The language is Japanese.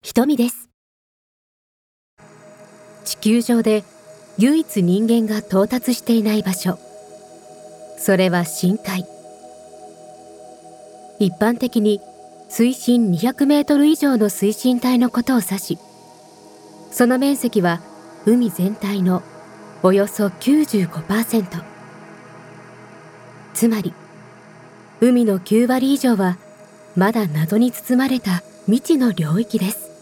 ひとみです。地球上で唯一人間が到達していない場所、それは深海。一般的に水深200メートル以上の水深帯のことを指し、その面積は海全体のおよそ 95%。つまり海の9割以上はまだ謎に包まれた未知の領域です。